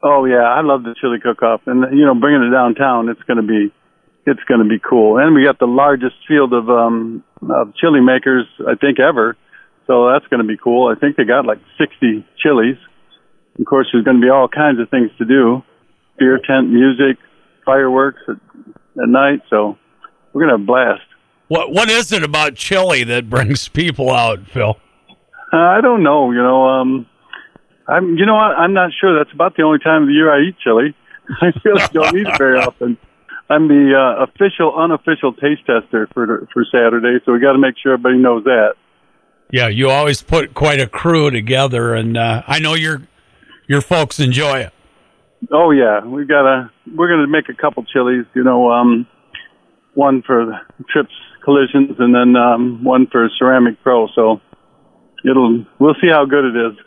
Oh yeah, I love the chili cook-off, and bringing it downtown, it's going to be cool. And we got the largest field of chili makers I think ever, so that's going to be cool. I think they got like 60 chilies. Of course, there's going to be all kinds of things to do: beer tent, music, fireworks at night. So we're going to have a blast. What is it about chili that brings people out, Phil? I don't know. I'm not sure. That's about the only time of the year I eat chili. I really don't eat it very often. I'm the unofficial taste tester for Saturday, so we got to make sure everybody knows that. Yeah, you always put quite a crew together, and I know your folks enjoy it. Oh yeah, we're gonna make a couple chilies. One for the Trips Collisions, and then one for Ceramic Pro. So we'll see how good it is.